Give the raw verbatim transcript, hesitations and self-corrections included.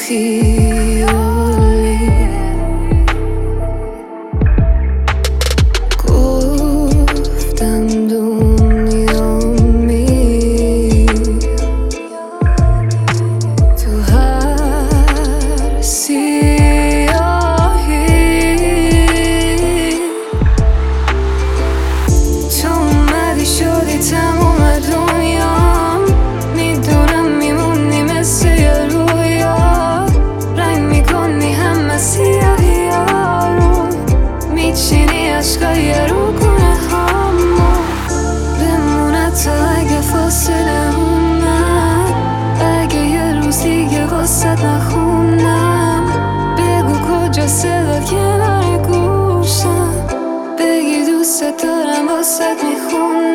خیالی گفتم دنیا می تو هر سیاهی تو اومدی شدی تموم دنیا میدونم میمونی مثل یه رویا رنگ میکنی همه سیاهی ها رو میچینی عشقای رو کنه همو بمونه تا اگه فاصله اومد اگه یه روز دیگه واسد نخونم بگو کجا صدا کنار گوشم بگی دوست دارم واسد میخونم